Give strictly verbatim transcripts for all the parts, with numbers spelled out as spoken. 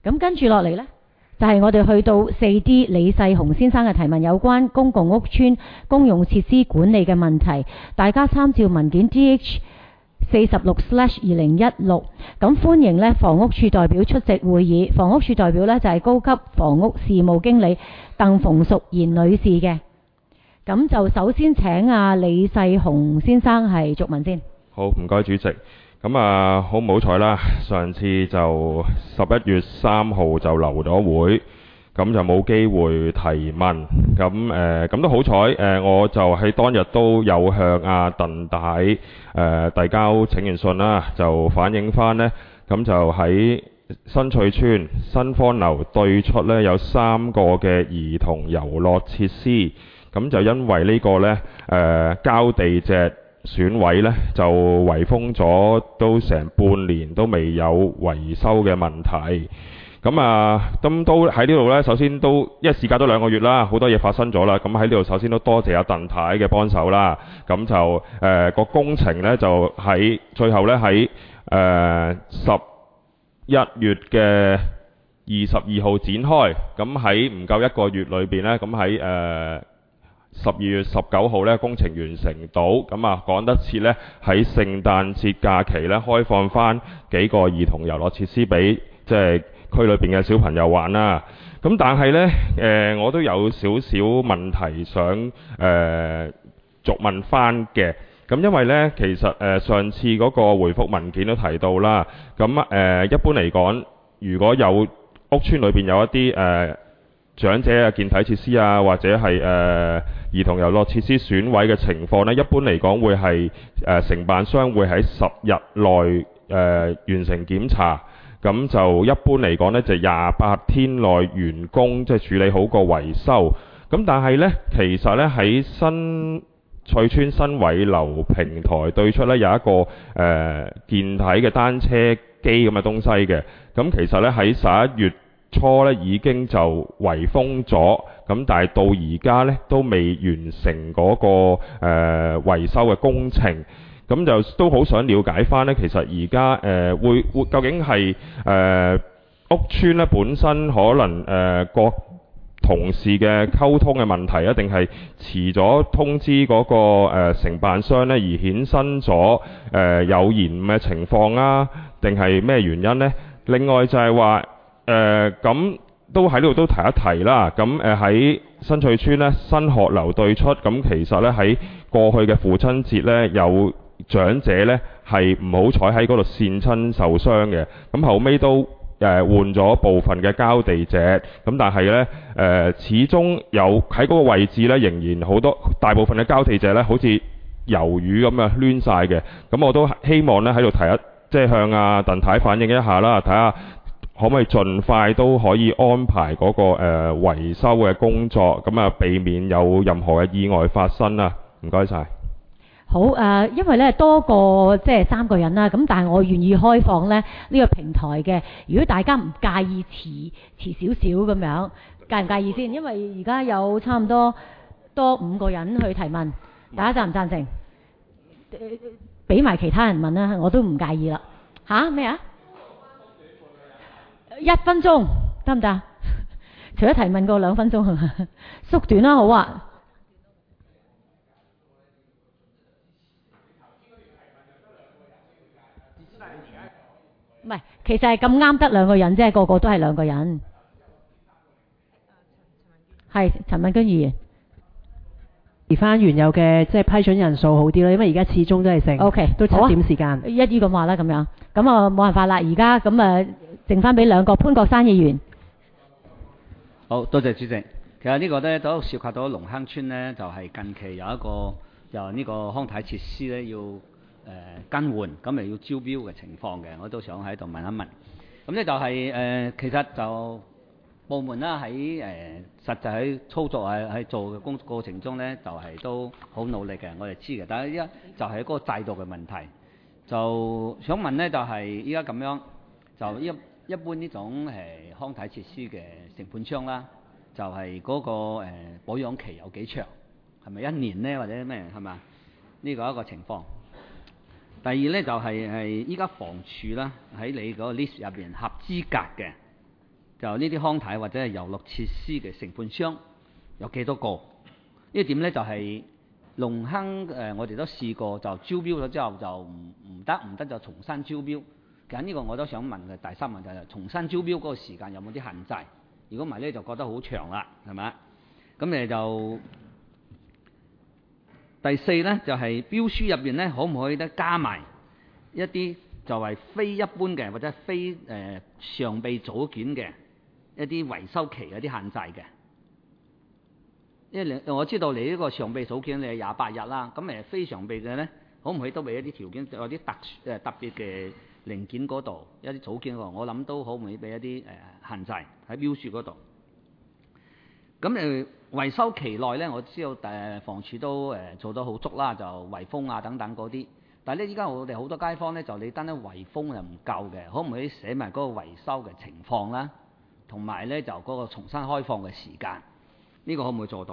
咁跟住落嚟呢，就係、是、我哋去到四 D 李世雄先生嘅提問，有關公共屋邨公用設施管理嘅問題，大家參照文件 D H 四十六 slash 二零一六。咁歡迎呢房屋處代表出席會議。房屋處代表呢，就係、是、高級房屋事務經理鄧馮淑賢女士嘅。咁就首先請阿、啊、李世雄先生係續問先。 好，唔該主席。咁啊，好唔好彩啦？上次就十一月三號就留咗會，咁就冇機會提問。咁誒，咁都好彩誒，我就喺當日都有向阿鄧太誒遞交請願信啦，就反映翻呢。咁就喺新翠邨新芳樓對出呢，有三個嘅兒童遊樂設施，咁就因為呢個呢誒膠地隻損毀呢，就圍封咗都成半年都未有維修嘅問題。咁啊，咁都喺呢度呢，首先都因為時間都兩個月啦，好多嘢發生咗啦。咁喺呢度首先都多謝阿鄧太嘅幫手啦。咁就誒、呃、個工程呢，就喺最後呢，喺誒十一月嘅二十二號展開。咁喺唔夠一個月裏邊呢，咁喺誒十二月十九號呢，工程完成到，咁啊趕得切呢，喺聖誕節假期呢，開放翻幾個兒童遊樂設施俾即係區裏邊嘅小朋友玩啦。咁但係呢，誒、呃、我都有少少問題想誒、呃、續問翻嘅。咁因為呢，其實誒、呃、上次嗰個回覆文件都提到啦。咁誒、呃、一般嚟講，如果有屋邨裏邊有一啲誒、呃長者啊、健體設施啊，或者係誒、呃、兒童遊樂設施損毀嘅情況呢，一般嚟講會係誒、呃、承辦商會喺十日內誒、呃、完成檢查，咁就一般嚟講呢，就廿八天內完工，即係處理好個維修。咁但係呢，其實呢，喺新翠邨新偉樓平台對出呢，有一個誒、呃、健體嘅單車機咁嘅東西嘅，咁其實呢，喺十一月初咧已經就圍封咗，咁但係到而家咧都未完成嗰、那個誒、呃、維修嘅工程，咁就都好想了解翻咧，其實而家誒會會究竟係誒、呃、屋邨咧本身可能誒、呃、各同事嘅溝通嘅問題啊，定係遲咗通知嗰、那個誒、呃、承辦商咧而衍生咗誒、呃、有延誤嘅情況啊，定係咩原因呢？另外就係話誒咁都喺呢度都提一提啦。咁誒喺新翠邨呢，新學樓對出，咁其實呢，喺過去嘅父親節呢，有長者呢係唔好彩喺嗰度跣親受傷嘅。咁後尾都誒、呃、換咗部分嘅膠地席，咁但係呢，誒、呃、始終有喺嗰個位置呢，仍然好多大部分嘅膠地席呢，好似魷魚咁樣攣晒嘅。咁我都希望呢，喺度提一即係向阿鄧太反映一下啦，睇下可唔可以盡快都可以安排嗰、那個誒、呃、維修嘅工作，咁啊避免有任何嘅意外發生啊！唔該晒。 好誒、呃，因為咧多過即係三個人啦，咁但係我願意開放咧呢、這個平台嘅。如果大家唔介意遲遲少少咁樣，介唔介意先？因為而家有差唔多多五個人去提問，大家贊唔贊成？俾、呃、埋其他人問啦，我都唔介意啦。吓？咩啊？一分鐘得唔得？除咗提問過兩分鐘，縮短啦，好啊。唔係，其實係咁啱得兩個人啫，個個都係兩個人。係陳敏娟議員， 而翻原有嘅即係批准人數好啲咯，因為而家始終都係成 OK 都七點時間。 一於咁話啦，咁樣咁啊冇辦法啦，而家咁啊。剩翻俾兩個潘國山議員。 好多謝主席。其實呢個呢都涉及到龍坑村呢，就係、是、近期有一個由呢個康體設施呢要誒、呃、更換，咁咪要招標嘅情況嘅，我都想喺度問一問。咁呢就係、是、誒、呃、其實就部門啦喺誒實際喺操作喺喺做嘅工過程中呢，就係、是、都好努力嘅，我哋知嘅。但係依家就係嗰個制度嘅問題，就想問呢，就係依家咁樣就依。一般呢種誒、呃、康體設施嘅承判商啦，就係、是、嗰、那個、呃、保養期有幾長？係咪一年呢？或者咩係嘛？呢、這個一個情況。第二呢，就係係依家房署啦，喺你嗰個 list 入邊合資格嘅就呢啲康體或者係遊樂設施嘅承判商有幾多個？呢點呢，就係、是、龍坑誒、呃，我哋都試過就招標咗之後就唔唔得，唔得就重新招標。其實呢個我都想問嘅第三問題就係重新招標嗰個時間有冇啲限制？如果唔係呢，就覺得好長啦，係咪？咁誒就第四呢，就係、是、標書入邊呢，可唔可以得加埋一啲就係非一般嘅或者非誒、呃、常備組件嘅一啲維修期有啲限制嘅？因為我知道你呢個常備組件你係廿八日啦，咁誒非常備嘅呢，可唔可以都俾一啲條件，有啲特誒特別嘅零件嗰度，一啲組件嗰度，我諗都可唔可以俾一啲誒限制喺標書嗰度？咁誒維修期內呢，我知道誒房署都誒做得好足啦，就圍封啊等等嗰啲。但係咧，依家我哋好多街坊呢，就你單單圍封又唔夠嘅，可唔可以寫埋嗰個維修嘅情況啦，同埋呢就嗰個重新開放嘅時間？呢個可唔可以做到？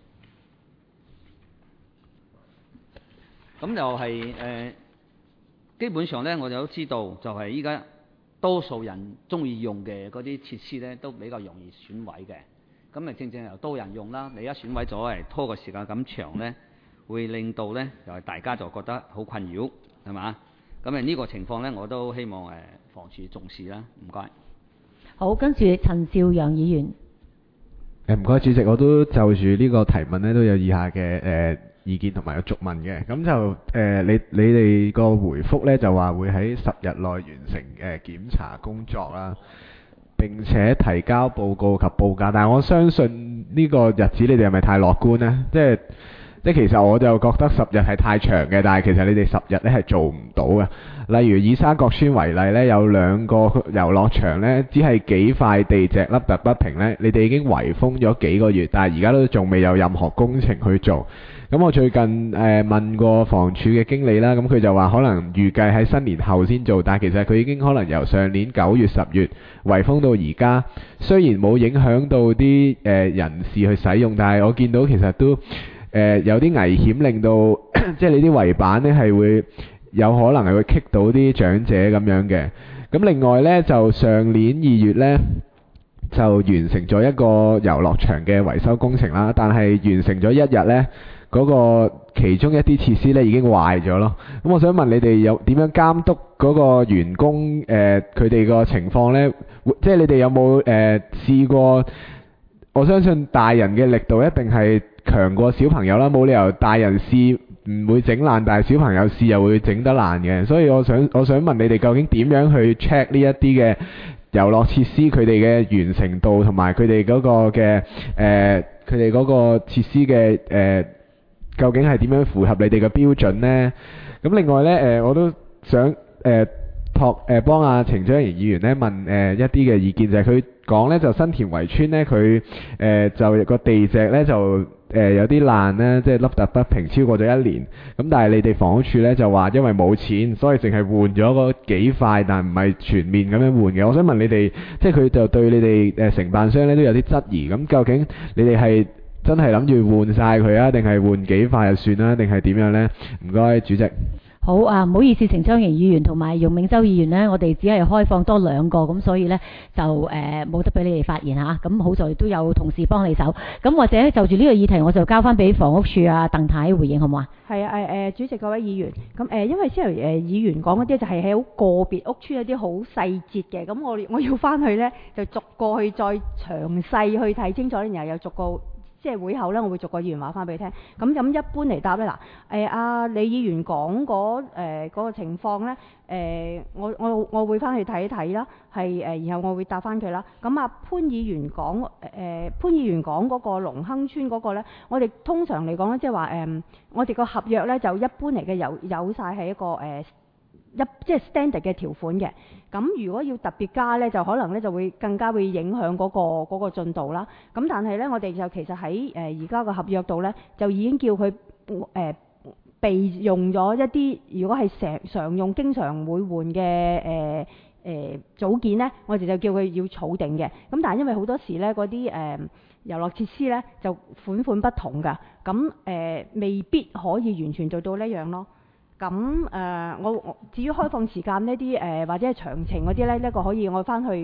咁就係、是、誒、呃，基本上呢，我哋都知道，就係依家多數人中意用嘅嗰啲設施呢，都比較容易損毀嘅。咁咪正正又多人用啦，你一損毀咗，係拖個時間咁長呢，會令到呢，就係大家就覺得好困擾，係嘛？咁誒呢個情況呢，我都希望誒房署重視啦。唔該。 好，跟住陳兆陽議員。 誒唔該，主席，我都就住呢個提問呢，都有以下嘅誒、呃、意見同埋有續問嘅。咁就誒、呃、你你哋個回覆呢，就話會喺十日內完成誒、呃、檢查工作啦，並且提交報告及報價。但係我相信呢個日子你哋係咪太樂觀呢？即係即係其實我就覺得十日係太長嘅，但係其實你哋十日呢係做唔到嘅。例如以沙角村為例呢，有兩個遊樂場呢，只係幾塊地隻凹凸不平呢，你哋已經圍封咗幾個月，但係而家都仲未有任何工程去做。咁我最近誒、呃、問過房署嘅經理啦，咁佢就話可能預計喺新年後先做，但係其實佢已經可能由上年九月、十月圍封到而家，雖然冇影響到啲誒、呃、人士去使用，但係我見到其實都誒、呃、有啲危險，令到即係你啲圍板呢係會有可能係會棘到啲長者咁樣嘅。咁另外呢，就上年二月呢，就完成咗一個遊樂場嘅維修工程啦，但係完成咗一日呢，嗰個其中一啲設施呢已經壞咗咯。咁我想問你哋有點樣監督嗰個員工誒佢哋個情況呢？即係你哋有冇誒、呃、試過？我相信大人嘅力度一定係強過小朋友啦，冇理由大人試唔會整爛，但係小朋友試又會整得爛嘅。所以我想我想問你哋究竟點樣去 check 呢一啲嘅遊樂設施佢哋嘅完成度，同埋佢哋嗰個嘅誒佢哋嗰個設施嘅誒、呃、究竟係點樣符合你哋嘅標準呢？咁另外呢，誒、呃、我都想誒、呃、託誒、呃、幫阿程章賢議員呢問誒、呃、一啲嘅意見，就係佢講呢，就新田圍村呢，佢誒、呃、就個地脊呢，就誒、呃、有啲爛呢，即係凹凸不平超過咗一年。咁但係你哋房屋署呢，就話因為冇錢，所以淨係換咗嗰幾塊，但唔係全面咁樣換嘅。我想問你哋，即係佢就對你哋誒、呃、承辦商呢都有啲質疑。咁究竟你哋係真係諗住換晒佢啊，定係換幾塊就算啦，定係點樣呢？唔該，主席。 好啊，唔好意思，程章瑩議員同埋容銘洲議員呢，我哋只係開放多兩個，咁所以呢，就誒冇、呃、得俾你哋發言嚇。咁、啊、好在都有同事幫你手。咁或者就住呢個議題，我就交翻俾房屋署啊鄧太回應，好唔好啊？ 係啊誒誒，主席各位議員，咁誒、呃、因為先頭誒議員講嗰啲就係喺好個別屋邨一啲好細節嘅，咁我我要翻去呢，就逐個去再詳細去睇清楚，然後又逐個。即係會後咧，我會逐個議員話翻俾你聽。咁咁一般嚟答咧，嗱誒阿李議員講嗰誒嗰個情況咧，誒、呃、我我我會翻去睇一睇啦，係誒、呃、然後我會答翻佢啦。咁啊潘議員講誒、呃、潘議員講嗰個龍坑村嗰個咧，我哋通常嚟講咧，即係話誒我哋個合約咧就一般嚟嘅有有曬係一個誒。呃一即係 standard 嘅條款嘅，咁如果要特別加呢，就可能呢就會更加會影響嗰、嗰個嗰個進度啦。咁但係呢，我哋就其實喺誒而家個合約度呢，就已經叫佢誒、呃、備用咗一啲，如果係成常用、經常會換嘅誒誒組件呢，我哋就叫佢要儲定嘅。咁但係因為好多時呢，嗰啲誒遊樂設施呢，就款款不同㗎，咁誒、呃、未必可以完全做到呢樣咯。咁誒、呃，我我至於開放時間呢啲誒，或者係詳情嗰啲咧，呢、呢個可以我翻去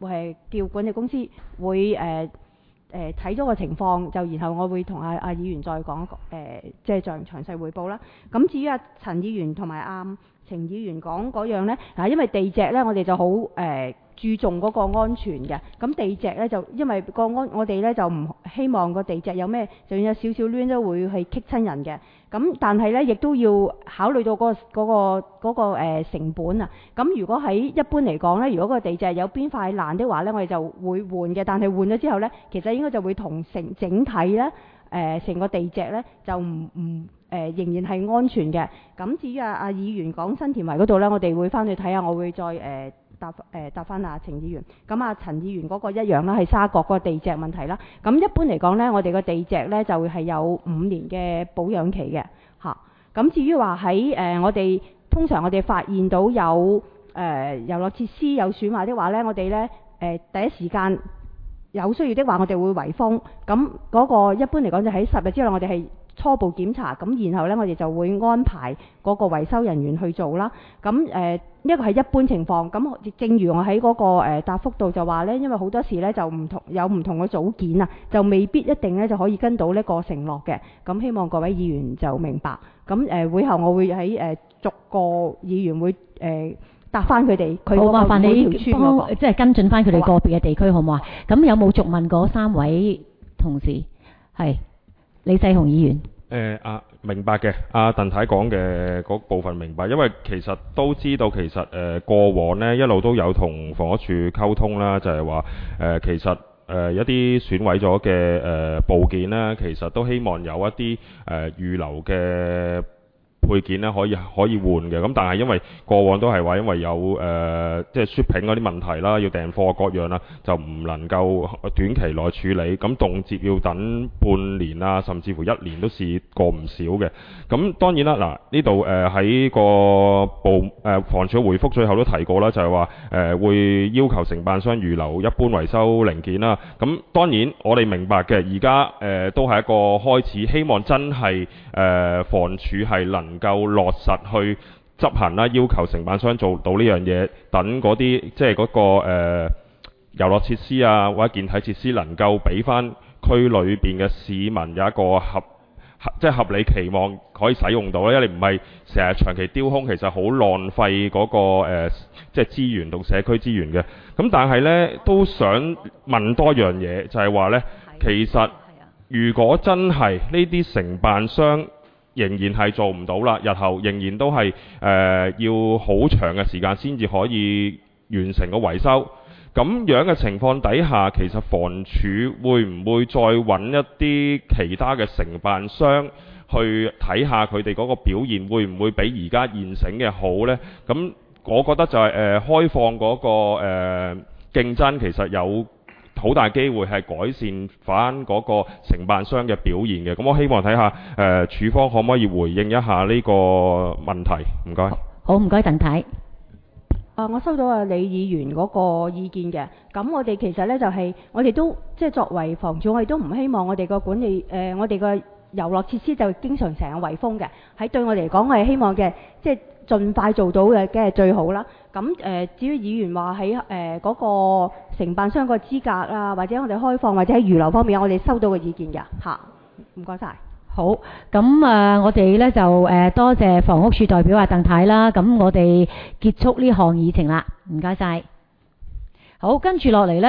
誒叫管理公司會誒誒睇咗個情況，就然後我會同阿阿議員再講誒、呃，即係再詳細彙報啦。咁至於阿陳議員同埋阿程議員講嗰樣咧，嗱，因為地脊咧，我哋就好誒、呃、注重嗰個安全嘅。咁地脊咧就因為個安，我哋咧就唔希望個地脊有咩，就算有少少攣都會係棘親人嘅。咁但係咧，亦都要考慮到嗰、嗰個嗰、嗰個嗰個呃、成本啊。咁如果喺一般嚟講咧，如果個地脊有邊塊爛的話咧，我哋就會換嘅。但係換咗之後咧，其實應該就會同成整體咧。誒成、呃、個地脊咧就唔唔誒仍然係安全嘅。咁至於阿、啊、阿議員講新田圍嗰度咧，我哋會翻去睇下，我會再誒、呃、答誒、呃、答翻阿程議員。咁阿陳議員嗰個一樣啦，係沙角嗰個地脊問題啦。咁一般嚟講咧，我哋個地脊咧就會係有五年嘅保養期嘅嚇。咁、啊、至於話喺誒我哋通常我哋發現到有誒、呃、遊樂設施有損壞的話咧，我哋咧誒第一時間。有需要的話，我哋會圍封。咁嗰個一般嚟講，就喺十日之內，我哋係初步檢查。咁然後呢，我哋就會安排嗰個維修人員去做啦。咁誒呢個係一般情況。咁正如我喺嗰、那個、呃、答覆度就話呢，因為好多時呢就唔同有唔同嘅組件啊，就未必一定呢就可以跟到呢個承諾嘅。咁希望各位議員就明白。咁誒、呃、會後我會喺誒、呃、逐個議員會誒。呃答翻佢哋，佢好麻煩你幫、 那個、 即係跟進翻佢哋個別嘅地區，好唔好啊？咁有冇續問嗰三位同事？係李世雄議員。 誒啊，明白嘅。阿鄧太講嘅嗰部分明白，因為其實都知道其實誒、呃、過往呢一路都有同房屋署溝通啦，就係話誒其實誒、呃、一啲損毀咗嘅誒部件呢，其實都希望有一啲誒、呃、預留嘅配件咧可以可以換嘅，咁但係因為過往都係話因為有誒、呃、即係 shipping 嗰啲問題啦，要訂貨各樣啦，就唔能夠短期內處理，咁動輒要等半年啊，甚至乎一年都試過唔少嘅。咁當然啦，嗱呢度誒喺個部誒、呃、房署回覆最後都提過啦，就係話誒會要求承辦商預留一般維修零件啦。咁當然我哋明白嘅，而家誒都係一個開始，希望真係誒、呃、房署係能能夠落實去執行啦，要求承辦商做到呢樣嘢，等嗰啲即係嗰個誒遊樂設施啊或者健體設施能夠俾翻區裏邊嘅市民有一個合合即係合理期望可以使用到啦，因為你唔係成日長期丟空，其實好浪費嗰個誒即係資源同社區資源嘅。咁但係呢，都想問多樣嘢，就係話呢，其實如果真係呢啲承辦商仍然係做唔到啦，日後仍然都係誒、呃、要好長嘅時間先至可以完成個維修。咁樣嘅情況底下，其實房署會唔會再揾一啲其他嘅承辦商去睇下佢哋嗰個表現會唔會比而家現成嘅好呢？咁我覺得就係、是、誒、呃、開放嗰、那個誒、呃、競爭，其實有好大機會係改善翻嗰個承辦商嘅表現嘅，咁我希望睇下誒、呃、署方可唔可以回應一下呢個問題，唔該。 好，唔該鄧太。 啊，我收到啊李議員嗰個意見嘅，咁我哋其實呢，就係、是、我哋都即係作為房署，我哋都唔希望我哋個管理誒、呃、我哋個遊樂設施就經常成日圍封嘅，喺對我嚟講，我係希望嘅即係盡快做到嘅，梗係最好啦。咁誒、呃，至於議員話喺誒嗰個承辦商個資格啊，或者我哋開放或者喺預留方面，我哋收到嘅意見嘅嚇，唔該晒。 好，咁誒、呃，我哋咧就誒、呃、多謝房屋署代表阿鄧太啦。咁我哋結束呢項議程啦，唔該晒。好，跟住落嚟咧。